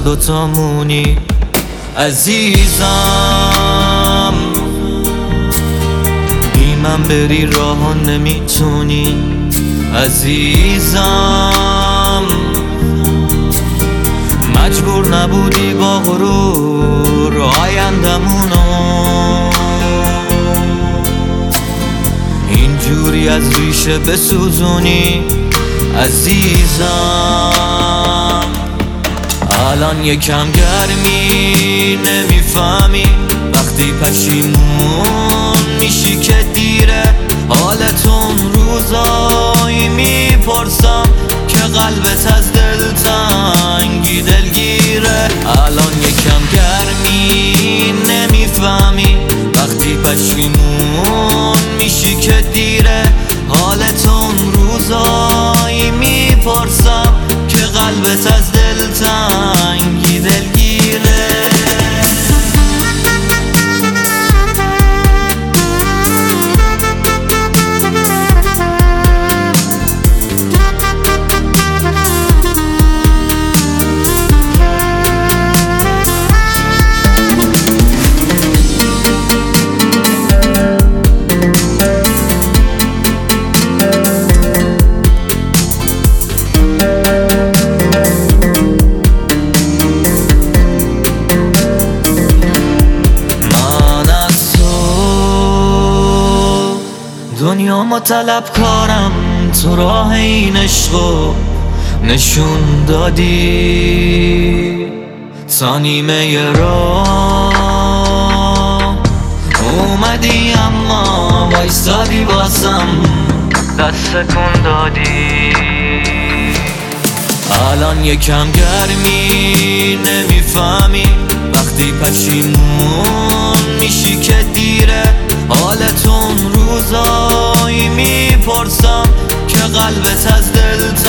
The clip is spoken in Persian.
دوتامونی عزیزم، بی من بری راه نمیتونی عزیزم، مجبور نبودی با غرور آیندمونو اینجوری از ریشه بسوزونی عزیزم. الان یکم گرمی نمیفهمی وقتی پشیمون میشی که دیره، حالتون روزایی میپرسم که قلبت از دلتنگی دلگیره. الان یکم گرمی نمیفهمی وقتی پشیمون میشی که دیره، حالتون روزایی میپرسم که قلبت از دلتنگی دلگیره. دنیا ما طلبکارم، تو راه این عشقو نشون دادی، تا نیمه راه اومدی اما وایستادی بازم دست کن دادی. الان یکم گرمی نمیفهمی وقتی پشیمون میشی که دیره، حالتون روزایی میپرسم که قلبت از دل